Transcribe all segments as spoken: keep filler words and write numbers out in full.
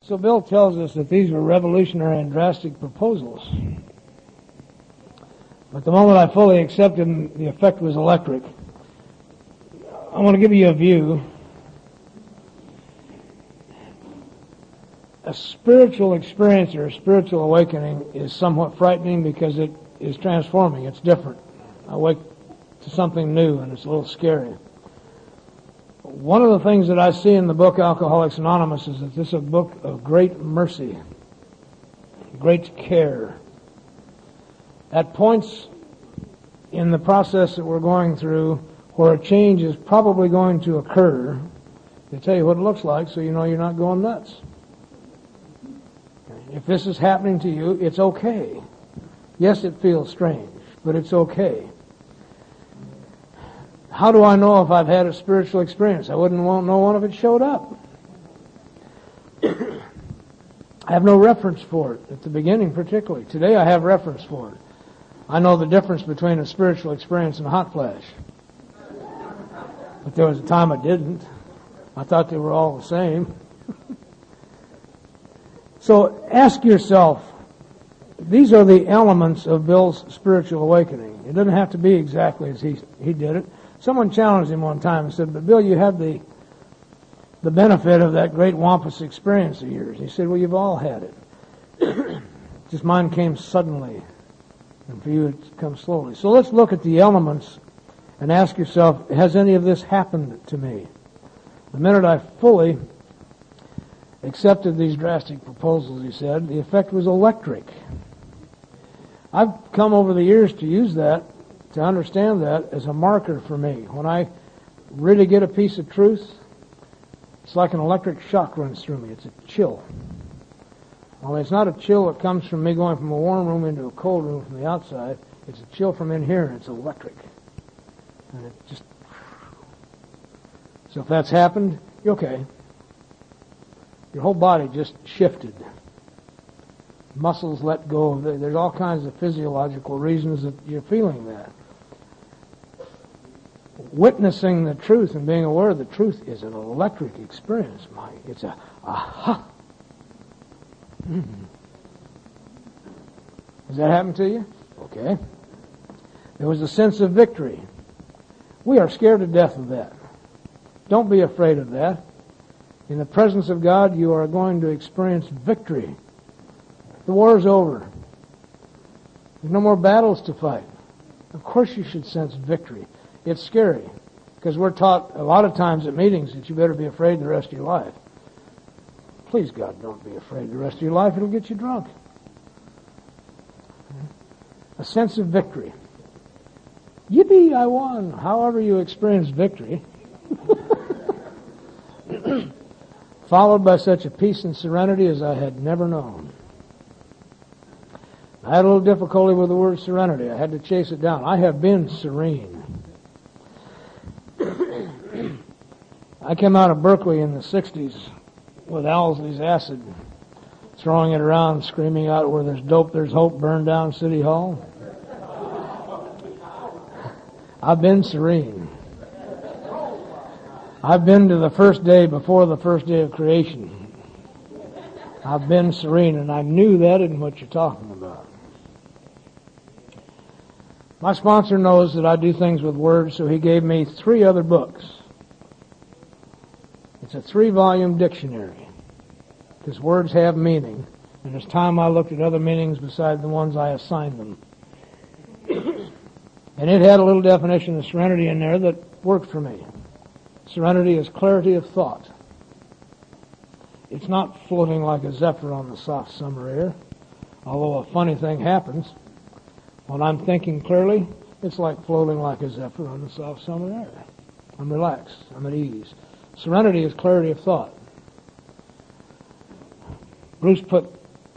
So Bill tells us that these were revolutionary and drastic proposals. But the moment I fully accepted them, the effect was electric. I want to give you a view. A spiritual experience or a spiritual awakening is somewhat frightening because it is transforming. It's different. I wake to something new and it's a little scary. One of the things that I see in the book Alcoholics Anonymous is that this is a book of great mercy, great care. At points in the process that we're going through where a change is probably going to occur, they tell you what it looks like so you know you're not going nuts. If this is happening to you, it's okay. Yes, it feels strange, but it's okay. How do I know if I've had a spiritual experience? I wouldn't want no one if it showed up. I have no reference for it at the beginning particularly. Today I have reference for it. I know the difference between a spiritual experience and a hot flash. But there was a time I didn't. I thought they were all the same. So ask yourself, these are the elements of Bill's spiritual awakening. It doesn't have to be exactly as he he did it. Someone challenged him one time and said, but Bill, you have the the benefit of that great Wampus experience of yours. He said, well, you've all had it. Just mine came suddenly, and for you it's come slowly. So let's look at the elements and ask yourself, has any of this happened to me? The minute I fully accepted these drastic proposals, he said, the effect was electric. I've come over the years to use that, to understand that as a marker for me. When I really get a piece of truth, it's like an electric shock runs through me. It's a chill. Only it's not a chill that comes from me going from a warm room into a cold room from the outside. It's a chill from in here, and it's electric. And it just... So if that's happened, you're okay. Your whole body just shifted. Muscles let go. There's all kinds of physiological reasons that you're feeling that. Witnessing the truth and being aware of the truth is an electric experience. My, it's a aha. Mm-hmm. Has that happened to you? Okay. There was a sense of victory. We are scared to death of that. Don't be afraid of that. In the presence of God, you are going to experience victory. The war is over. There's no more battles to fight. Of course you should sense victory. It's scary, because we're taught a lot of times at meetings that you better be afraid the rest of your life. Please, God, don't be afraid the rest of your life. It'll get you drunk. A sense of victory. Yippee, I won. However you experience victory. Followed by such a peace and serenity as I had never known. I had a little difficulty with the word serenity. I had to chase it down. I have been serene. I came out of Berkeley in the sixties with Owsley's acid, throwing it around, screaming out, where there's dope, there's hope, burn down City Hall. I've been serene. I've been to the first day before the first day of creation. I've been serene, and I knew that isn't what you're talking about. My sponsor knows that I do things with words, so he gave me three other books. It's a three-volume dictionary, because words have meaning, and it's time I looked at other meanings beside the ones I assigned them. And it had a little definition of serenity in there that worked for me. Serenity is clarity of thought. It's not floating like a zephyr on the soft summer air, although a funny thing happens. When I'm thinking clearly, it's like floating like a zephyr on the soft summer air. I'm relaxed. I'm at ease. Serenity is clarity of thought. Bruce put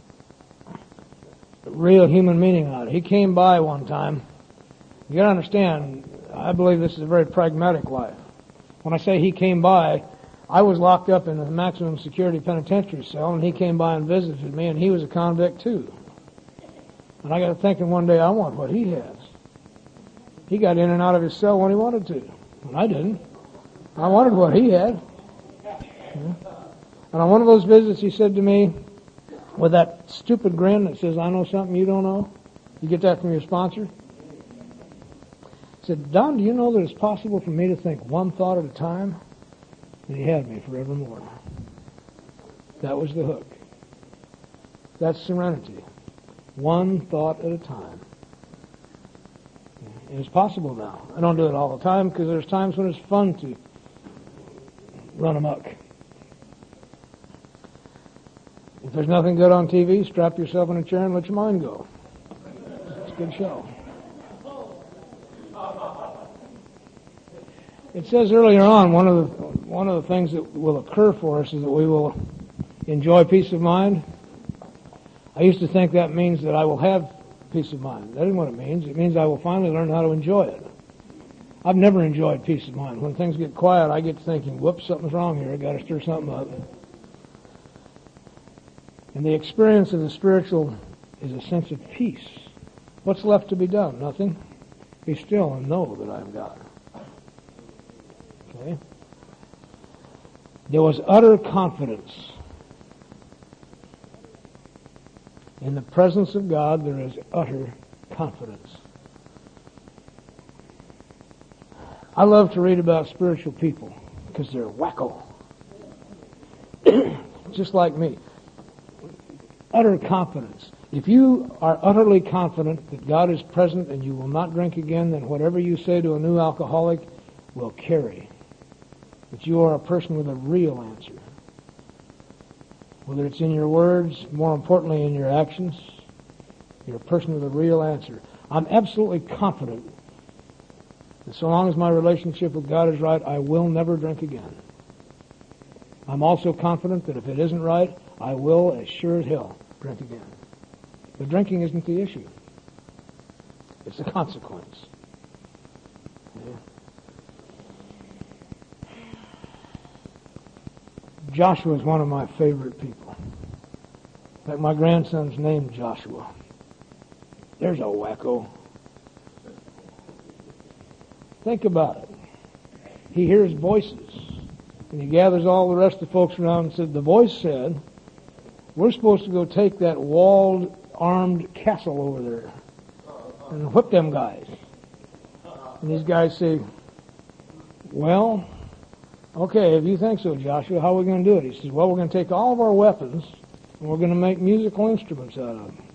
real human meaning on it. He came by one time. You got to understand, I believe this is a very pragmatic life. When I say he came by, I was locked up in a maximum security penitentiary cell, and he came by and visited me, and he was a convict too. And I got to thinking one day, I want what he has. He got in and out of his cell when he wanted to, and I didn't. I wanted what he had. And on one of those visits, he said to me, with that stupid grin that says, I know something you don't know. You get that from your sponsor? He said, Don, do you know that it's possible for me to think one thought at a time? And he had me forevermore. That was the hook. That's serenity. One thought at a time. And it's possible now. I don't do it all the time because there's times when it's fun to run amok. If there's nothing good on T V, strap yourself in a chair and let your mind go. It's a good show. It says earlier on, one of the one of the things that will occur for us is that we will enjoy peace of mind. I used to think that means that I will have peace of mind. That isn't what it means. It means I will finally learn how to enjoy it. I've never enjoyed peace of mind. When things get quiet, I get to thinking, whoops, something's wrong here. I've got to stir something up. And the experience of the spiritual is a sense of peace. What's left to be done? Nothing. Be still and know that I am God. Okay? There was utter confidence. In the presence of God, there is utter confidence. I love to read about spiritual people because they're wacko. Just like me. Utter confidence. If you are utterly confident that God is present and you will not drink again, then whatever you say to a new alcoholic will carry. That you are a person with a real answer. Whether it's in your words, more importantly in your actions, you're a person with a real answer. I'm absolutely confident that so long as my relationship with God is right, I will never drink again. I'm also confident that if it isn't right, I will, as sure as hell, drink again. But drinking isn't the issue. It's the consequence. Yeah. Joshua is one of my favorite people. In fact, my grandson's named Joshua. There's a wacko. Think about it. He hears voices, and he gathers all the rest of the folks around and said, the voice said, we're supposed to go take that walled, armed castle over there and whip them guys. And these guys say, well, okay, if you think so, Joshua, how are we going to do it? He says, well, we're going to take all of our weapons and we're going to make musical instruments out of them.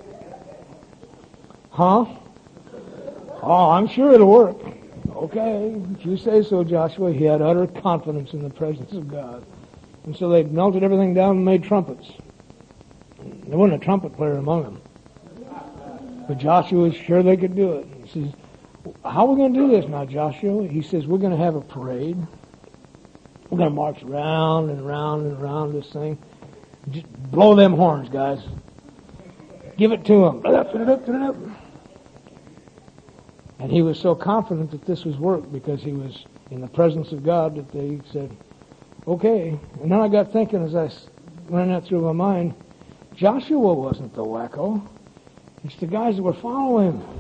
Huh? Oh, I'm sure it'll work. Okay, if you say so, Joshua. He had utter confidence in the presence of God. And so they melted everything down and made trumpets. There wasn't a trumpet player among them. But Joshua was sure they could do it. He says, how are we going to do this now, Joshua? He says, we're going to have a parade. We're going to march round and round and round this thing. Just blow them horns, guys. Give it to them. And he was so confident that this was work because he was in the presence of God that they said, okay. And then I got thinking as I ran that through my mind, Joshua wasn't the wacko. It's the guys that were following him.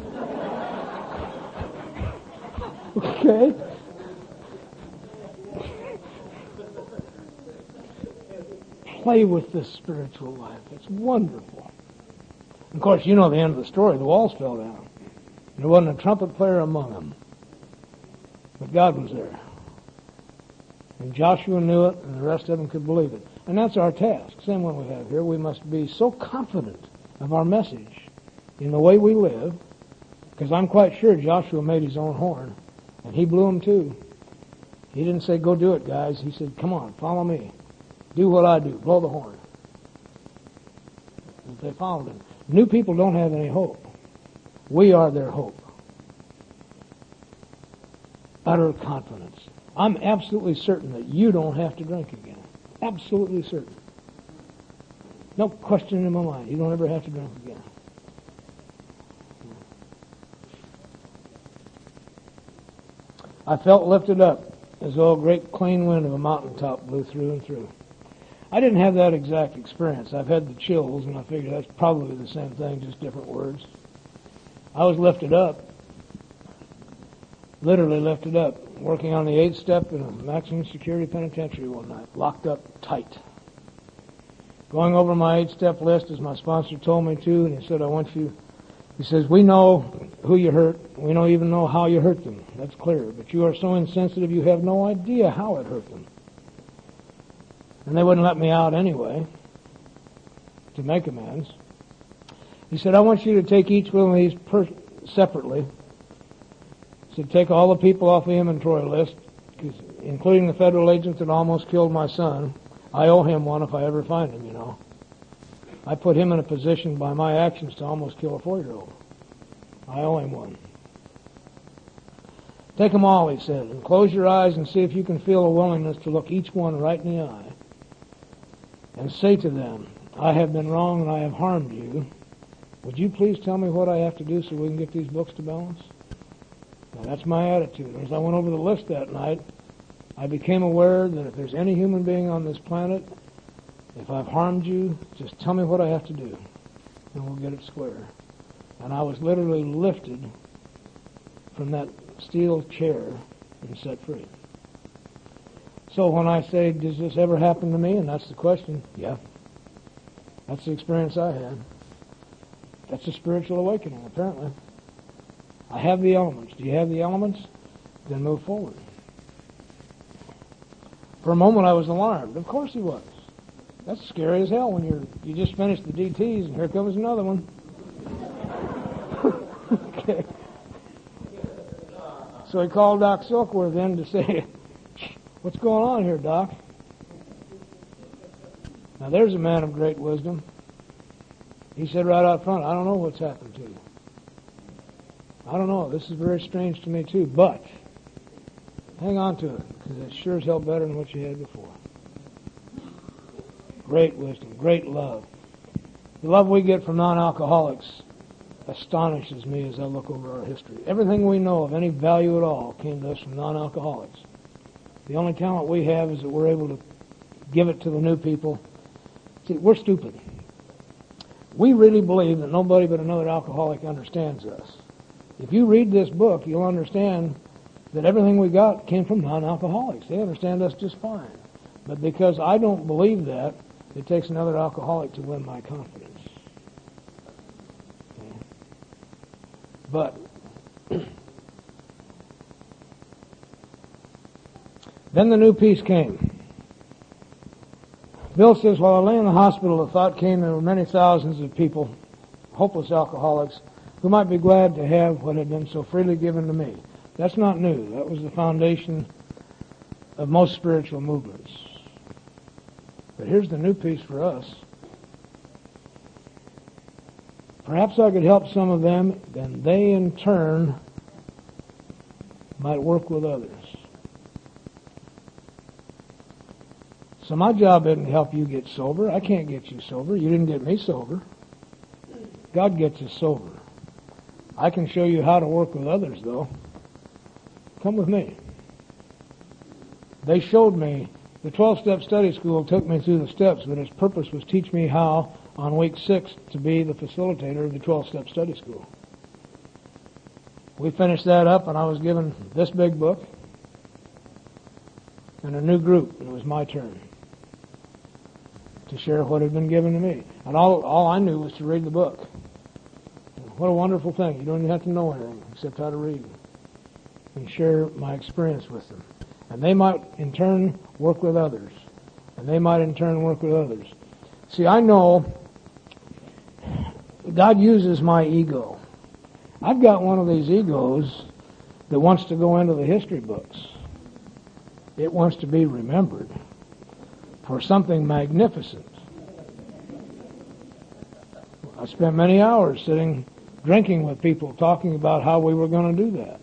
Okay? Play with this spiritual life. It's wonderful. Of course, you know the end of the story. The walls fell down. There wasn't a trumpet player among them. But God was there. And Joshua knew it, and the rest of them could believe it. And that's our task. Same one we have here. We must be so confident of our message in the way we live, because I'm quite sure Joshua made his own horn, and he blew them too. He didn't say, go do it, guys. He said, come on, follow me. Do what I do. Blow the horn. And they followed him. New people don't have any hope. We are their hope. Utter confidence. I'm absolutely certain that you don't have to drink again. Absolutely certain. No question in my mind. You don't ever have to drink again. I felt lifted up as though a great clean wind of a mountaintop blew through and through. I didn't have that exact experience. I've had the chills, and I figured that's probably the same thing, just different words. I was lifted up, literally lifted up, working on the eighth step in a maximum security penitentiary one night, locked up tight. going over my eight-step list as my sponsor told me to, and he said, I want you, he says, we know who you hurt. We don't even know how you hurt them. That's clear. But you are so insensitive you have no idea how it hurt them. And they wouldn't let me out anyway to make amends. He said, I want you to take each one of these per- separately. He said, take all the people off the inventory list, including the federal agent that almost killed my son. I owe him one if I ever find him, you know. I put him in a position by my actions to almost kill a four-year-old. I owe him one. Take them all, he said, and close your eyes and see if you can feel a willingness to look each one right in the eye and say to them, I have been wrong and I have harmed you. Would you please tell me what I have to do so we can get these books to balance? Now, that's my attitude. As I went over the list that night, I became aware that if there's any human being on this planet, if I've harmed you, just tell me what I have to do, and we'll get it square. And I was literally lifted from that steel chair and set free. So when I say, does this ever happen to me? And that's the question, yeah. That's the experience I had. That's a spiritual awakening, apparently. I have the elements. Do you have the elements? Then move forward. For a moment I was alarmed. Of course he was. That's scary as hell when you're you just finished the D Ts and here comes another one. Okay. So he called Doc Silkworth in to say, what's going on here, Doc? Now there's a man of great wisdom. He said right out front, I don't know what's happened to you. I don't know. This is very strange to me too, but hang on to it, because it's sure as hell better than what you had before. Great wisdom, great love. The love we get from non-alcoholics astonishes me as I look over our history. Everything we know of any value at all came to us from non-alcoholics. The only talent we have is that we're able to give it to the new people. See, we're stupid. We really believe that nobody but another alcoholic understands us. If you read this book, you'll understand that everything we got came from non-alcoholics. They understand us just fine. But because I don't believe that, it takes another alcoholic to win my confidence. Okay. But then the new peace came. Bill says, while I lay in the hospital, the thought came there were many thousands of people, hopeless alcoholics, who might be glad to have what had been so freely given to me. That's not new. That was the foundation of most spiritual movements. But here's the new piece for us. Perhaps I could help some of them, then they in turn might work with others. So my job isn't to help you get sober. I can't get you sober. You didn't get me sober. God gets us sober. I can show you how to work with others, though. Come with me. They showed me, the twelve-step study school took me through the steps, but its purpose was teach me how, on week six, to be the facilitator of the twelve-step study school. We finished that up, and I was given this big book and a new group, and it was my turn to share what had been given to me. And all, all I knew was to read the book. What a wonderful thing. You don't even have to know anything except how to read and share my experience with them. And they might, in turn, work with others. And they might, in turn, work with others. See, I know God uses my ego. I've got one of these egos that wants to go into the history books. It wants to be remembered for something magnificent. I spent many hours sitting drinking with people talking about how we were going to do that.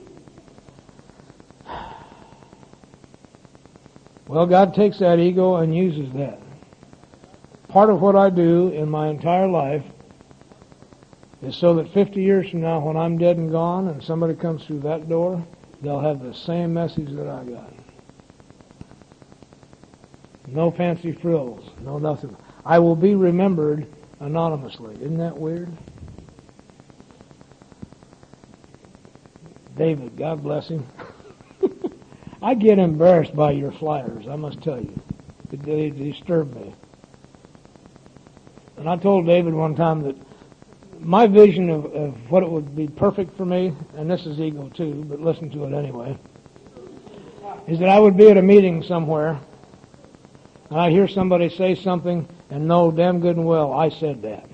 Well, God takes that ego and uses that. Part of what I do in my entire life is so that fifty years from now, when I'm dead and gone and somebody comes through that door, they'll have the same message that I got. No fancy frills, no nothing. I will be remembered anonymously. Isn't that weird? David, God bless him. I get embarrassed by your flyers, I must tell you. They disturb me. And I told David one time that my vision of, of what it would be perfect for me, and this is ego too, but listen to it anyway, is that I would be at a meeting somewhere, and I'd hear somebody say something, and know damn good and well I said that.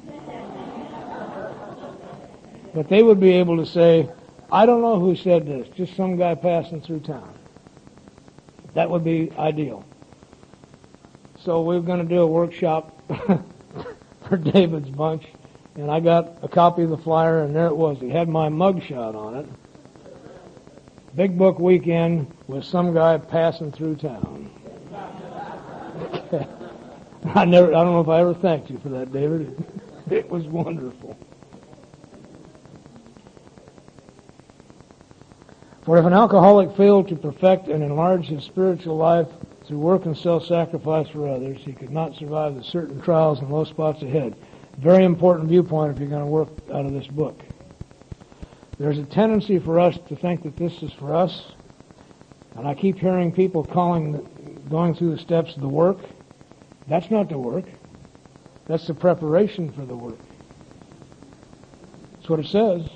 But they would be able to say, I don't know who said this, just some guy passing through town. That would be ideal. So we're going to do a workshop for David's bunch, and I got a copy of the flyer, and there it was. He had my mugshot on it. Big Book Weekend with some guy passing through town. I never, I don't know if I ever thanked you for that, David. It was wonderful. For if an alcoholic failed to perfect and enlarge his spiritual life through work and self-sacrifice for others, he could not survive the certain trials and low spots ahead. Very important viewpoint if you're going to work out of this book. There's a tendency for us to think that this is for us, and I keep hearing people calling, the, going through the steps of the work. That's not the work. That's the preparation for the work. That's what it says.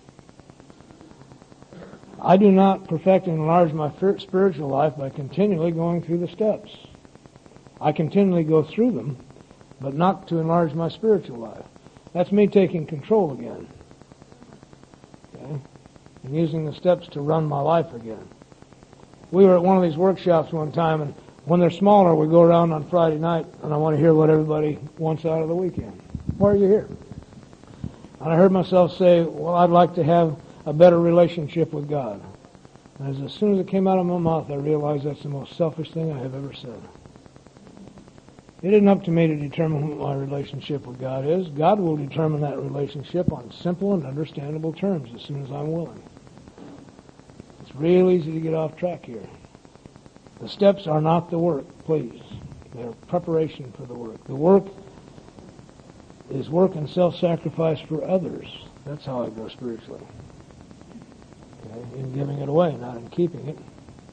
I do not perfect and enlarge my spiritual life by continually going through the steps. I continually go through them, but not to enlarge my spiritual life. That's me taking control again. Okay? And using the steps to run my life again. We were at one of these workshops one time, and when they're smaller, we go around on Friday night, and I want to hear what everybody wants out of the weekend. Why are you here? And I heard myself say, well, I'd like to have a better relationship with God. And as, as soon as it came out of my mouth, I realized that's the most selfish thing I have ever said. It isn't up to me to determine what my relationship with God is. God will determine that relationship on simple and understandable terms as soon as I'm willing. It's real easy to get off track here. The steps are not the work, please. They're preparation for the work. The work is work and self-sacrifice for others. That's how I grow spiritually. Okay? In giving it away, not in keeping it.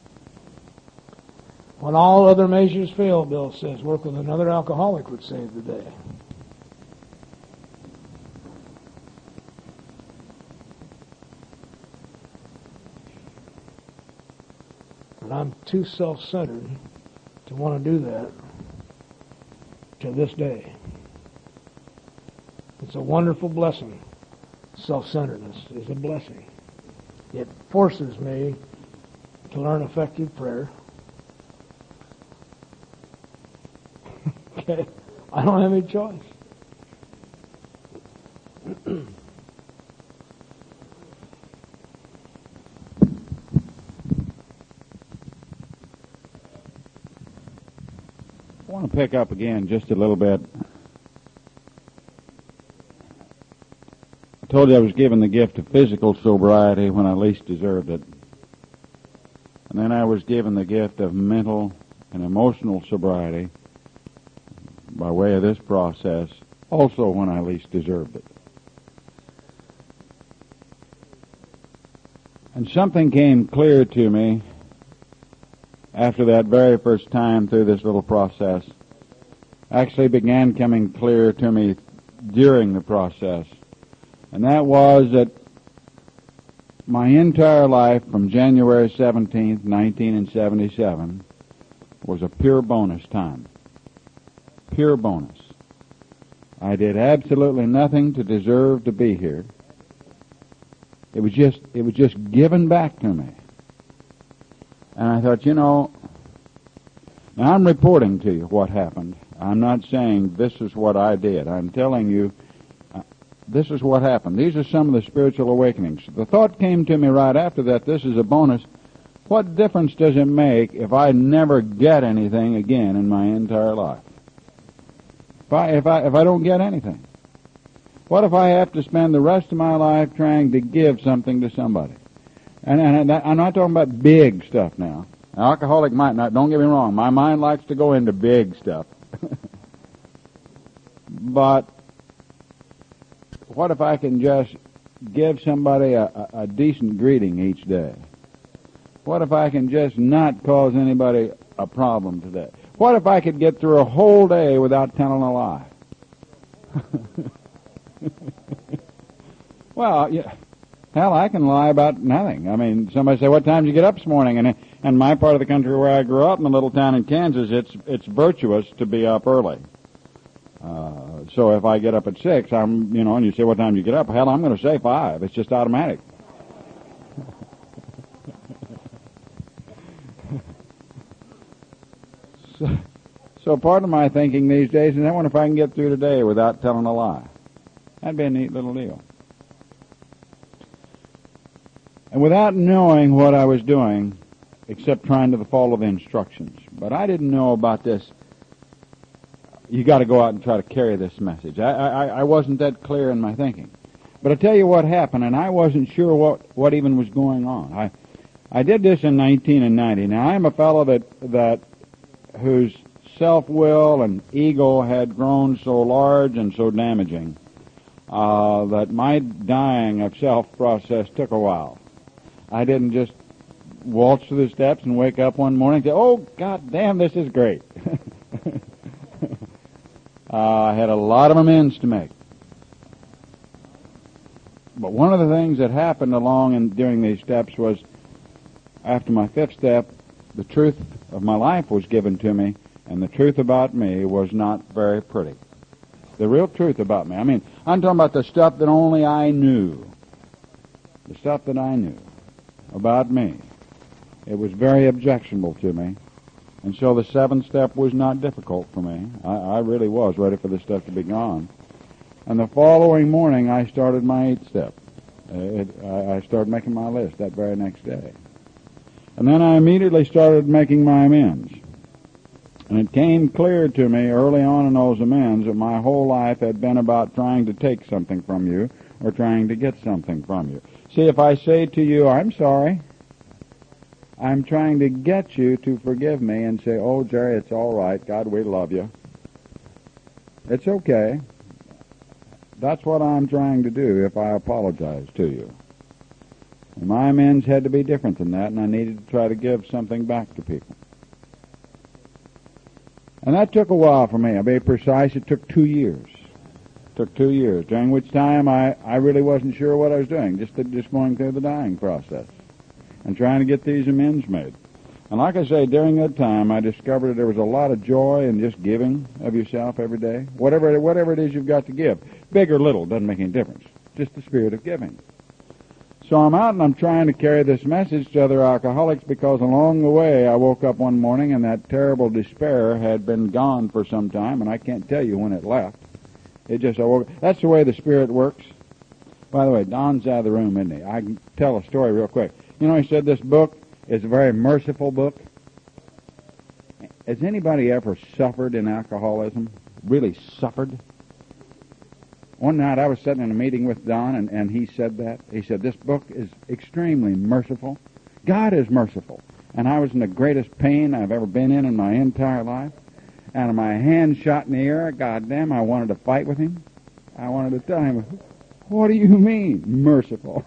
When all other measures fail, Bill says, work with another alcoholic would save the day. And I'm too self-centered to want to do that to this day. It's a wonderful blessing. Self-centeredness is a blessing. It forces me to learn effective prayer. Okay? I don't have any choice. I want to pick up again just a little bit. I told you I was given the gift of physical sobriety when I least deserved it. And then I was given the gift of mental and emotional sobriety by way of this process, also when I least deserved it. And something came clear to me after that very first time through this little process. Actually began coming clear to me during the process. And that was that my entire life from January seventeenth, nineteen seventy-seven was a pure bonus time. Pure bonus. I did absolutely nothing to deserve to be here. It was just, it was just given back to me. And I thought, you know, now I'm reporting to you what happened. I'm not saying this is what I did. I'm telling you, uh, this is what happened. These are some of the spiritual awakenings. The thought came to me right after that, this is a bonus. What difference does it make if I never get anything again in my entire life? If I, if I, if I don't get anything? What if I have to spend the rest of my life trying to give something to somebody? And, and I'm not talking about big stuff now. An alcoholic might not, don't get me wrong, my mind likes to go into big stuff. But what if I can just give somebody a, a, a decent greeting each day? What if I can just not cause anybody a problem today? What if I could get through a whole day without telling a lie? Well, yeah, hell, I can lie about nothing. I mean, somebody say, "What time did you get up this morning?" And in my part of the country where I grew up, in a little town in Kansas, it's it's virtuous to be up early. Uh, so if I get up at six, I'm, you know, and you say, "What time did you get up?" Hell, I'm going to say five. It's just automatic. so, so part of my thinking these days is, I wonder if I can get through today without telling a lie. That'd be a neat little deal. And without knowing what I was doing, except trying to follow the instructions. But I didn't know about this. You got to go out and try to carry this message. I, I, I wasn't that clear in my thinking. But I tell you what happened, and I wasn't sure what, what even was going on. I I did this in nineteen ninety. Now, I'm a fellow that, that whose self-will and ego had grown so large and so damaging uh, that my dying of self process took a while. I didn't just waltz through the steps and wake up one morning and say, "Oh, God damn, this is great." uh, I had a lot of amends to make. But one of the things that happened along and during these steps was, after my fifth step, the truth of my life was given to me, and the truth about me was not very pretty. The real truth about me. I mean, I'm talking about the stuff that only I knew. The stuff that I knew about me. It was very objectionable to me. And so the seventh step was not difficult for me. I, I really was ready for this stuff to be gone. And the following morning, I started my eighth step. Uh, it, I, I started making my list that very next day. And then I immediately started making my amends. And it came clear to me early on in those amends that my whole life had been about trying to take something from you or trying to get something from you. See, if I say to you, "I'm sorry," I'm trying to get you to forgive me and say, "Oh, Jerry, it's all right. God, we love you. It's okay." That's what I'm trying to do if I apologize to you. And my amends had to be different than that, and I needed to try to give something back to people. And that took a while for me. I'll be precise, it took two years. It took two years, during which time I, I really wasn't sure what I was doing, just, just going through the dying process and trying to get these amends made. And like I say, during that time, I discovered that there was a lot of joy in just giving of yourself every day. Whatever, whatever it is you've got to give, big or little, doesn't make any difference. Just the spirit of giving. So I'm out and I'm trying to carry this message to other alcoholics, because along the way I woke up one morning and that terrible despair had been gone for some time, and I can't tell you when it left. It just, I woke, that's the way the Spirit works. By the way, Don's out of the room, isn't he? I can tell a story real quick. You know, he said this book is a very merciful book. Has anybody ever suffered in alcoholism? Really suffered? One night I was sitting in a meeting with Don, and, and he said that. He said, "This book is extremely merciful. God is merciful." And I was in the greatest pain I've ever been in in my entire life. And my hand shot in the air. God damn, I wanted to fight with him. I wanted to tell him, "What do you mean, merciful?"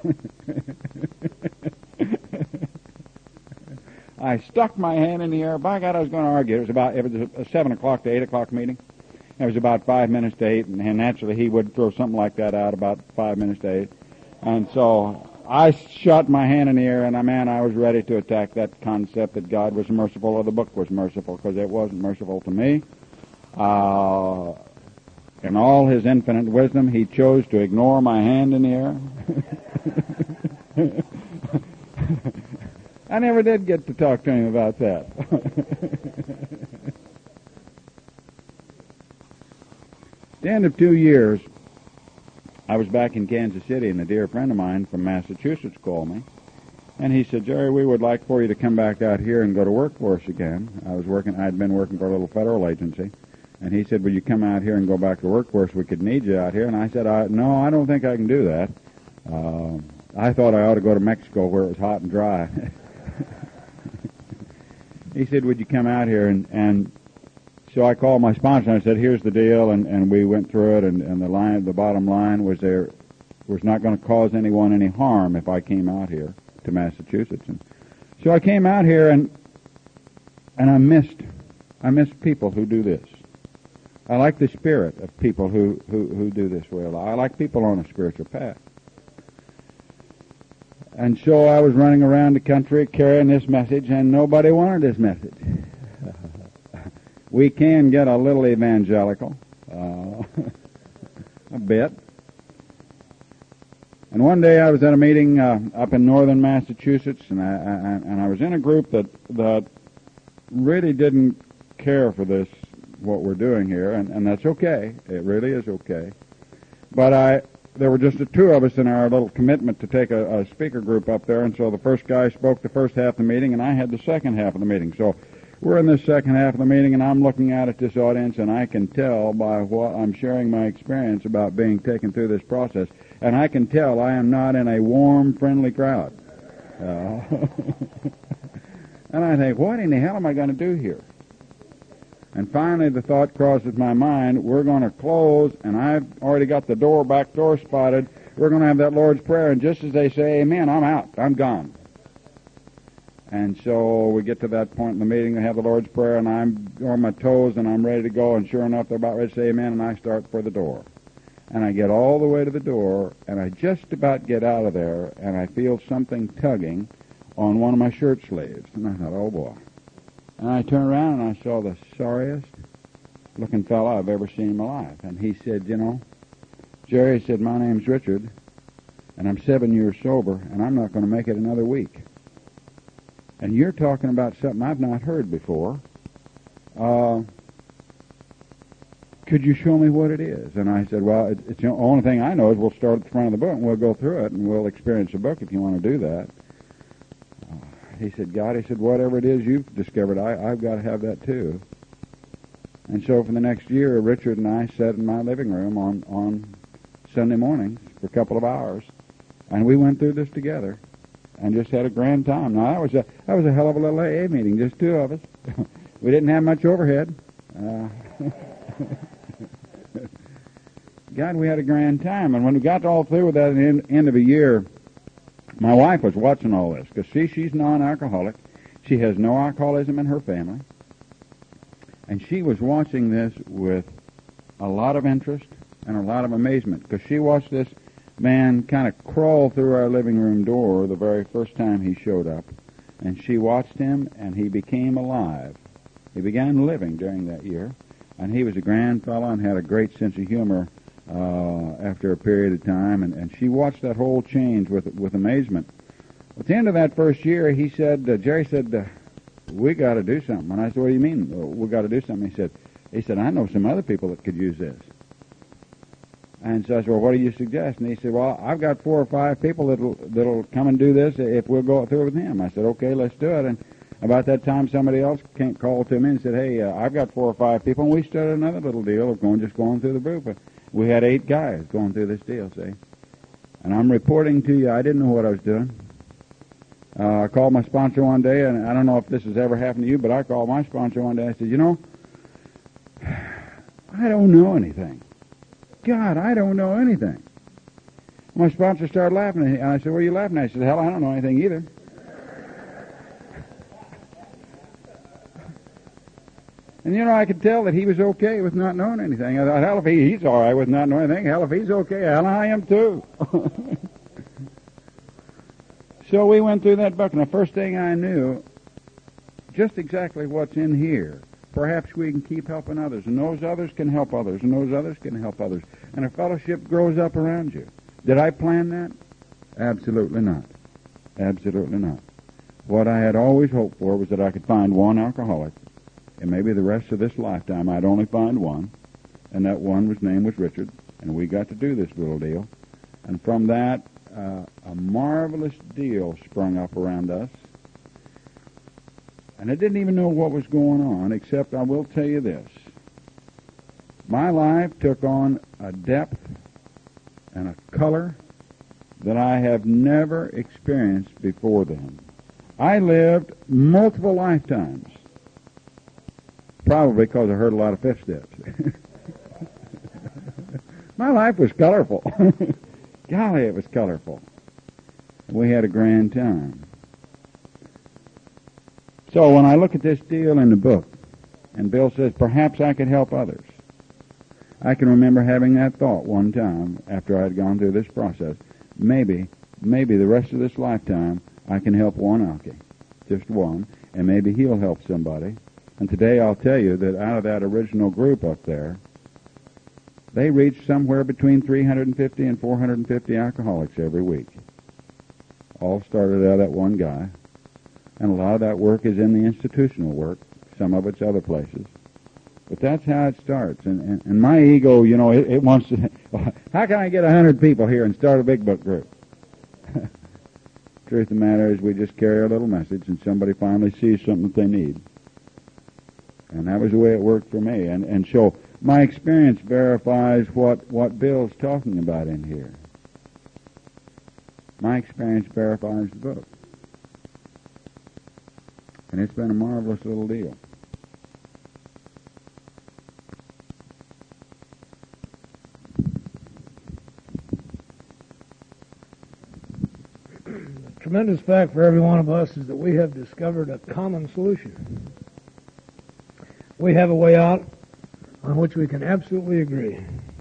I stuck my hand in the air. By God, I was going to argue. It was about, it was a seven o'clock to eight o'clock meeting. It was about five minutes to eight, and, and naturally he would throw something like that out about five minutes to eight. And so I shot my hand in the air, and I, man, I was ready to attack that concept that God was merciful or the book was merciful, because it wasn't merciful to me. Uh, in all his infinite wisdom, he chose to ignore my hand in the air. I never did get to talk to him about that. At the end of two years, I was back in Kansas City, and a dear friend of mine from Massachusetts called me, and he said, "Jerry, we would like for you to come back out here and go to work for us again." I was working, I'd been working for a little federal agency, and he said, "Will you come out here and go back to work for us? We could need you out here." And I said, I, "No, I don't think I can do that. Uh, I thought I ought to go to Mexico where it was hot and dry." He said, "Would you come out here?" And, and so I called my sponsor and I said, "Here's the deal," and, and we went through it, and, and the line, the bottom line was there was not going to cause anyone any harm if I came out here to Massachusetts. And so I came out here, and and I missed I missed people who do this. I like the spirit of people who, who, who do this well. I like people on a spiritual path. And so I was running around the country carrying this message, and nobody wanted this message. We can get a little evangelical, uh, a bit. And one day I was at a meeting uh, up in northern Massachusetts, and I, I and I was in a group that that really didn't care for this, what we're doing here, and, and that's okay. It really is okay. But I, there were just the two of us in our little commitment to take a, a speaker group up there, and so the first guy spoke the first half of the meeting, and I had the second half of the meeting. So we're in the second half of the meeting, and I'm looking out at this audience, and I can tell by what I'm sharing my experience about being taken through this process, and I can tell I am not in a warm, friendly crowd. Uh, and I think, what in the hell am I going to do here? And finally the thought crosses my mind, we're going to close, and I've already got the door, back door spotted. We're going to have that Lord's Prayer, and just as they say amen, I'm out. I'm gone. And so we get to that point in the meeting, they have the Lord's Prayer, and I'm on my toes, and I'm ready to go, and sure enough, they're about ready to say amen, and I start for the door. And I get all the way to the door, and I just about get out of there, and I feel something tugging on one of my shirt sleeves. And I thought, oh boy. And I turned around, and I saw the sorriest looking fellow I've ever seen in my life. And he said, you know, Jerry, he said, my name's Richard, and I'm seven years sober, and I'm not going to make it another week. And you're talking about something I've not heard before. Uh, could you show me what it is? And I said, well, it, it's the only thing I know is we'll start at the front of the book, and we'll go through it, and we'll experience the book if you want to do that. Uh, he said, God, he said, whatever it is you've discovered, I, I've got to have that too. And so for the next year, Richard and I sat in my living room on, on Sunday mornings for a couple of hours, and we went through this together and just had a grand time. Now, that was a, that was a hell of a little A A meeting, just two of us. We didn't have much overhead. Uh, God, we had a grand time. And when we got all through with that at the end, end of a year, my wife was watching all this, because, see, she's non-alcoholic. She has no alcoholism in her family. And she was watching this with a lot of interest and a lot of amazement, because she watched this man kind of crawl through our living room door the very first time he showed up. And she watched him, and he became alive. He began living during that year, and he was a grand fellow and had a great sense of humor uh, after a period of time, and, and she watched that whole change with with amazement. At the end of that first year, he said, uh, Jerry said, uh, we got to do something. And I said, what do you mean, uh, we got to do something? He said, he said, I know some other people that could use this. And so I said, well, what do you suggest? And he said, well, I've got four or five people that'll that'll come and do this if we'll go through with him. I said, okay, let's do it. And about that time, somebody else came, called to me and said, hey, uh, I've got four or five people, and we started another little deal of going just going through the group. We had eight guys going through this deal, see. And I'm reporting to you, I didn't know what I was doing. Uh, I called my sponsor one day, and I don't know if this has ever happened to you, but I called my sponsor one day. I said, you know, I don't know anything. God, I don't know anything. My sponsor started laughing, and I said, what are you laughing at? I said, hell, I don't know anything either. And, you know, I could tell that he was okay with not knowing anything. I thought, hell, if he, he's all right with not knowing anything, hell, if he's okay, hell, I am too. So we went through that book, and the first thing I knew, just exactly what's in here. Perhaps we can keep helping others, and those others can help others, and those others can help others. And a fellowship grows up around you. Did I plan that? Absolutely not. Absolutely not. What I had always hoped for was that I could find one alcoholic, and maybe the rest of this lifetime I'd only find one, and that one was name was Richard, and we got to do this little deal. And from that, uh, a marvelous deal sprung up around us. And I didn't even know what was going on, except I will tell you this. My life took on a depth and a color that I have never experienced before then. I lived multiple lifetimes, probably because I heard a lot of fifth steps. My life was colorful. Golly, it was colorful. We had a grand time. So when I look at this deal in the book, and Bill says, perhaps I could help others, I can remember having that thought one time after I had gone through this process. Maybe, maybe the rest of this lifetime I can help one Alki, just one, and maybe he'll help somebody. And today I'll tell you that out of that original group up there, they reach somewhere between three hundred fifty and four hundred fifty alcoholics every week. All started out of that one guy. And a lot of that work is in the institutional work. Some of it's other places. But that's how it starts. And, and, and my ego, you know, it, it wants to, how can I get a hundred people here and start a big book group? Truth of the matter is we just carry our little message and somebody finally sees something that they need. And that was the way it worked for me. And, and so my experience verifies what, what Bill's talking about in here. My experience verifies the book. And it's been a marvelous little deal. The tremendous fact for every one of us is that we have discovered a common solution. We have a way out on which we can absolutely agree,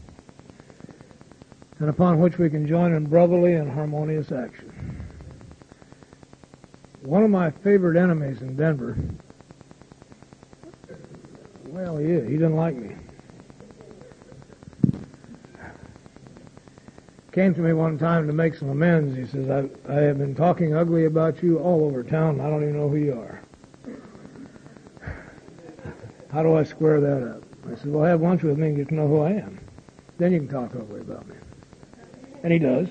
and upon which we can join in brotherly and harmonious action. One of my favorite enemies in Denver, well, he is. He doesn't like me. Came to me one time to make some amends. He says, I, I have been talking ugly about you all over town. I don't even know who you are. How do I square that up? I said, well, have lunch with me and get to know who I am. Then you can talk ugly about me. And he does.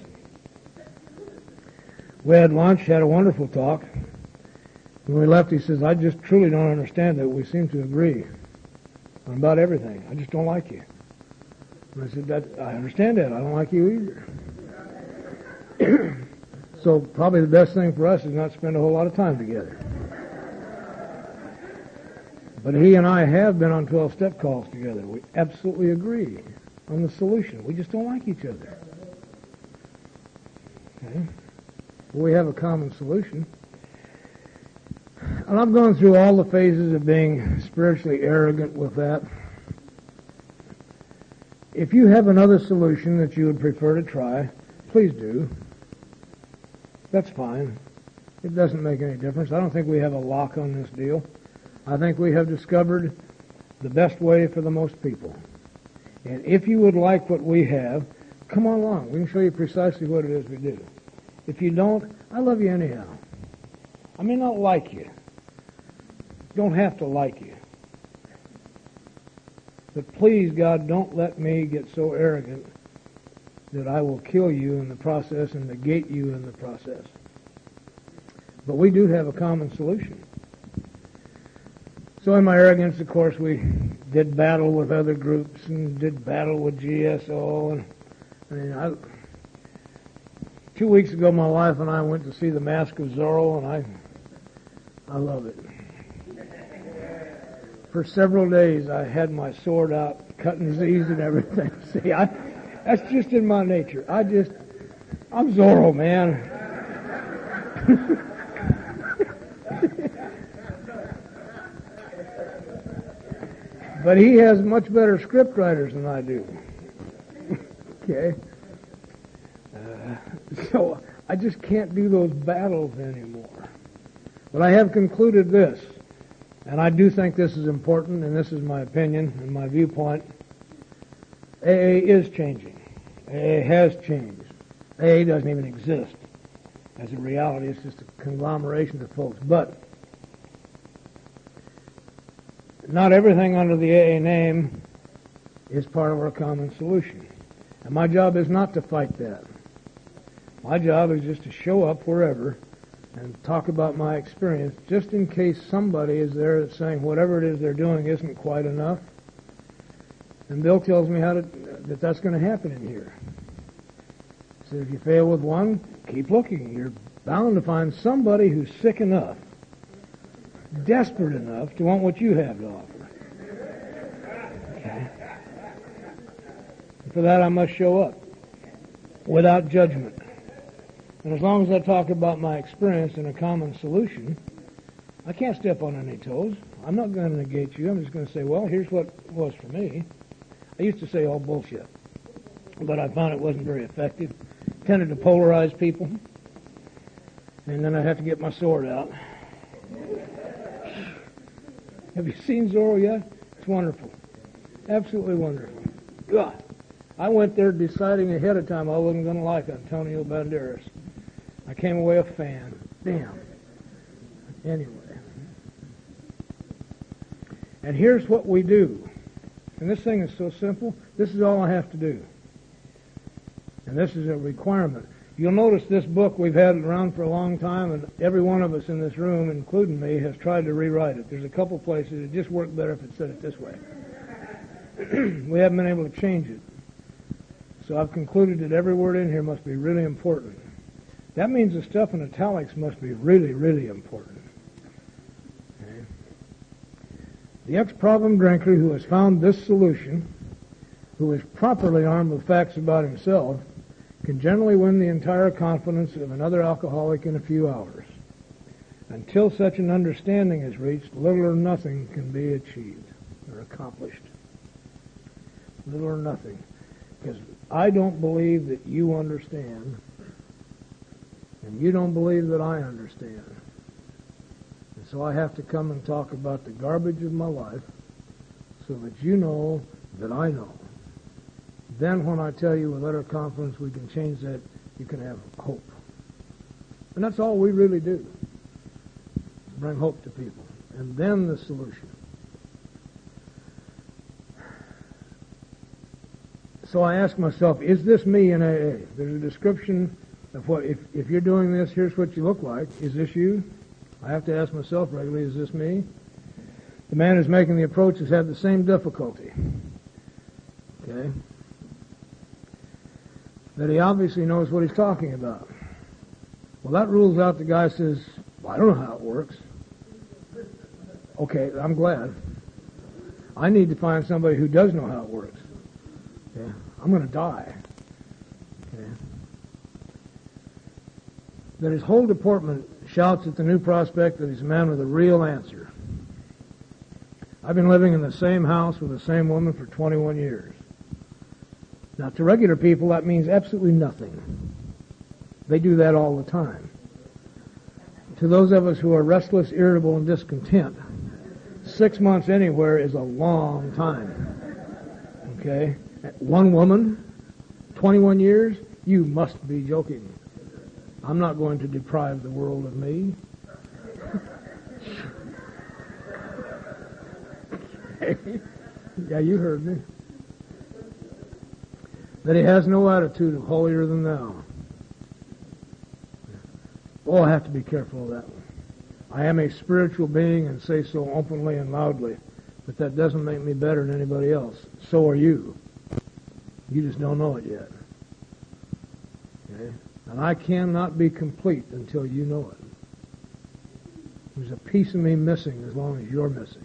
We had lunch, had a wonderful talk. When we left, he says, I just truly don't understand that. We seem to agree on about everything. I just don't like you. And I said, that, I understand that. I don't like you either. So probably the best thing for us is not spend a whole lot of time together. But he and I have been on twelve-step calls together. We absolutely agree on the solution. We just don't like each other. Okay? We have a common solution. And I've gone through all the phases of being spiritually arrogant with that. If you have another solution that you would prefer to try, please do. That's fine. It doesn't make any difference. I don't think we have a lock on this deal. I think we have discovered the best way for the most people. And if you would like what we have, come on along. We can show you precisely what it is we do. If you don't, I love you anyhow. I may not like you. Don't have to like you. But please, God, don't let me get so arrogant that I will kill you in the process and negate you in the process. But we do have a common solution. So in my arrogance, of course, we did battle with other groups and did battle with G S O. And I mean, I, two weeks ago, my wife and I went to see The Mask of Zorro, and I, I love it. For several days, I had my sword out, cutting Z's and everything. See, I, that's just in my nature. I just, I'm Zorro, man. But he has much better script writers than I do. Okay? Uh, so I just can't do those battles anymore. But I have concluded this, and I do think this is important, and this is my opinion and my viewpoint. A A is changing. A A has changed. A A doesn't even exist as a reality. It's just a conglomeration of folks. But not everything under the A A name is part of our common solution. And my job is not to fight that. My job is just to show up wherever and talk about my experience, just in case somebody is there that's saying whatever it is they're doing isn't quite enough. And Bill tells me how to, that that's going to happen in here. So if you fail with one, keep looking. You're bound to find somebody who's sick enough, desperate enough to want what you have to offer. Okay. And for that I must show up without judgment. And as long as I talk about my experience and a common solution, I can't step on any toes. I'm not going to negate you. I'm just going to say, well, here's what was for me. I used to say all bullshit, but I found it wasn't very effective. Tended to polarize people, and then I'd have to get my sword out. Have you seen Zorro yet? It's wonderful. Absolutely wonderful. God. I went there deciding ahead of time I wasn't going to like Antonio Banderas. I came away a fan. Damn. Anyway. And here's what we do. And this thing is so simple. This is all I have to do. And this is a requirement. You'll notice this book we've had around for a long time, and every one of us in this room, including me, has tried to rewrite it. There's a couple places it just worked better if it said it this way. We haven't been able to change it. So I've concluded that every word in here must be really important. That means the stuff in italics must be really, really important. Okay. The ex-problem drinker who has found this solution, who is properly armed with facts about himself, can generally win the entire confidence of another alcoholic in a few hours. Until such an understanding is reached, little or nothing can be achieved or accomplished. Little or nothing. Because I don't believe that you understand, and you don't believe that I understand. And so I have to come and talk about the garbage of my life so that you know that I know. Then when I tell you with utter confidence we can change that, you can have hope. And that's all we really do. Bring hope to people. And then the solution. So I ask myself, is this me in A A? There's a description of what, if, if you're doing this, here's what you look like. Is this you? I have to ask myself regularly, is this me? The man who's making the approach has had the same difficulty. Okay? That he obviously knows what he's talking about. Well, that rules out the guy who says, well, I don't know how it works. Okay, I'm glad. I need to find somebody who does know how it works. Okay? I'm going to die. Okay? That his whole deportment shouts at the new prospect that he's a man with a real answer. I've been living in the same house with the same woman for twenty-one years. Now, to regular people, that means absolutely nothing. They do that all the time. To those of us who are restless, irritable, and discontent, six months anywhere is a long time. Okay? One woman, twenty-one years, you must be joking. I'm not going to deprive the world of me. Yeah, you heard me. That he has no attitude of holier than thou. Oh, I have to be careful of that one. I am a spiritual being and say so openly and loudly, but that doesn't make me better than anybody else. So are you. You just don't know it yet. Okay? And I cannot be complete until you know it. There's a piece of me missing as long as you're missing.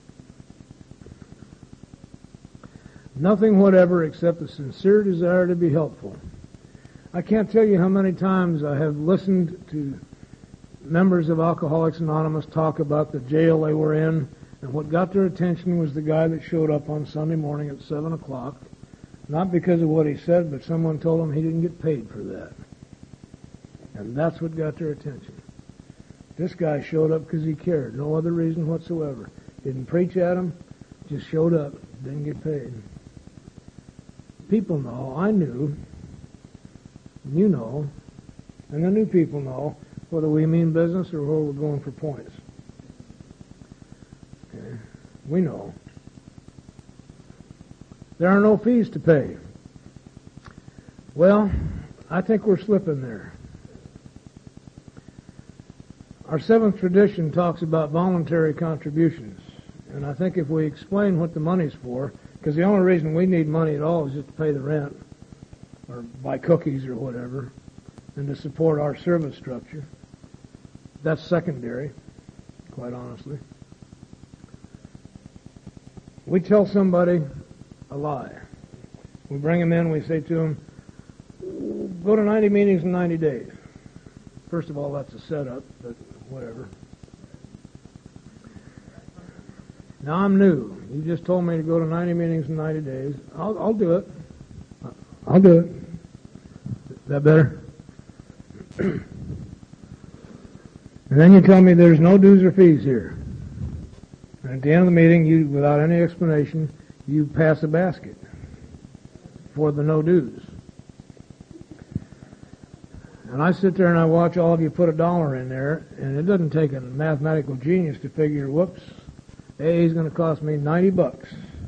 Nothing whatever except a sincere desire to be helpful. I can't tell you how many times I have listened to members of Alcoholics Anonymous talk about the jail they were in, and what got their attention was the guy that showed up on Sunday morning at seven o'clock, not because of what he said, but someone told him he didn't get paid for that. And that's what got their attention. This guy showed up because he cared, no other reason whatsoever. Didn't preach at him, just showed up, didn't get paid. People know, I knew, you know, and the new people know whether we mean business or whether we're going for points. Okay. We know. There are no fees to pay. Well, I think we're slipping there. Our seventh tradition talks about voluntary contributions, and I think if we explain what the money's for, because the only reason we need money at all is just to pay the rent or buy cookies or whatever and to support our service structure. That's secondary, quite honestly. We tell somebody a lie. We bring them in, we say to them, go to ninety meetings in ninety days. First of all, that's a setup, but whatever. Now I'm new. You just told me to go to ninety meetings in ninety days. I'll, I'll do it. I'll do it. Is that better? And then you tell me there's no dues or fees here. And at the end of the meeting, you, without any explanation, you pass a basket for the no dues. And I sit there and I watch all of you put a dollar in there, and it doesn't take a mathematical genius to figure, whoops, A is going to cost me ninety bucks.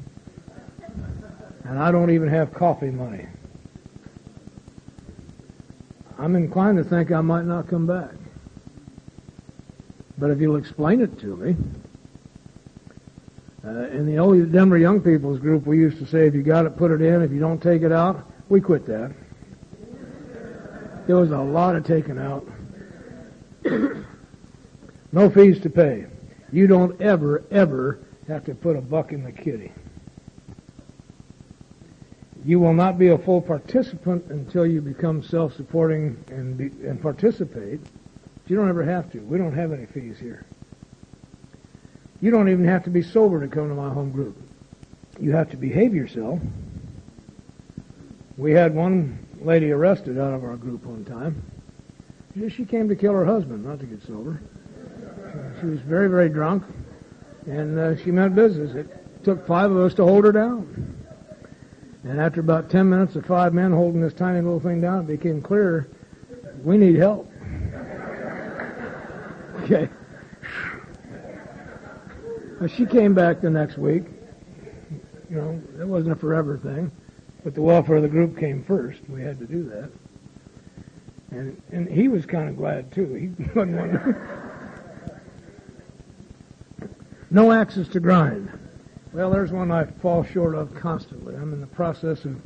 And I don't even have coffee money. I'm inclined to think I might not come back. But if you'll explain it to me, uh, in the old Denver Young People's group, we used to say, if you got it, put it in. If you don't take it out, we quit that. There was a lot of taking out. No fees to pay. You don't ever, ever have to put a buck in the kitty. You will not be a full participant until you become self-supporting and, be, and participate. You don't ever have to. We don't have any fees here. You don't even have to be sober to come to my home group. You have to behave yourself. We had one lady arrested out of our group one time. She came to kill her husband, not to get sober. She was very, very drunk, and uh, she meant business. It took five of us to hold her down. And after about ten minutes of five men holding this tiny little thing down, it became clear we need help. Okay. Well, she came back the next week. You know, it wasn't a forever thing, but the welfare of the group came first. We had to do that. And and he was kind of glad, too. He wasn't wondering. No axes to grind. Well, there's one I fall short of constantly. I'm in the process of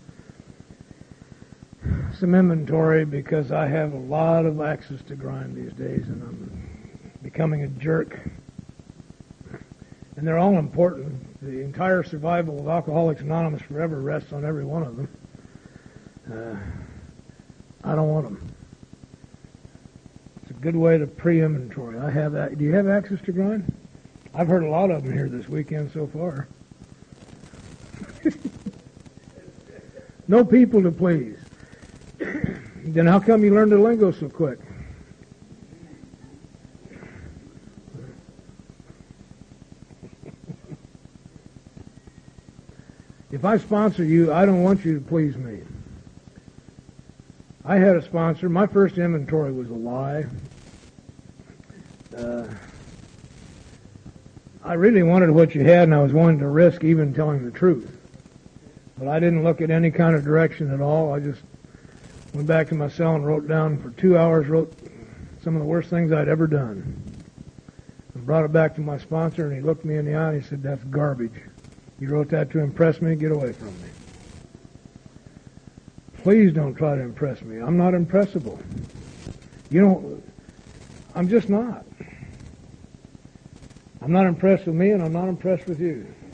some inventory because I have a lot of axes to grind these days, and I'm becoming a jerk. And they're all important. The entire survival of Alcoholics Anonymous forever rests on every one of them. Uh, I don't want them. It's a good way to pre-inventory. I have that. Do you have axes to grind? I've heard a lot of them here this weekend so far. No people to please. Then how come you learned the lingo so quick? If I sponsor you, I don't want you to please me. I had a sponsor. My first inventory was a lie. Uh, I really wanted what you had, and I was willing to risk even telling the truth. But I didn't look at any kind of direction at all. I just went back to my cell and wrote down for two hours, wrote some of the worst things I'd ever done. And brought it back to my sponsor, and he looked me in the eye and he said, "That's garbage. You wrote that to impress me? Get away from me." Please don't try to impress me. I'm not impressible. You don't, I'm just not. I'm not impressed with me, and I'm not impressed with you.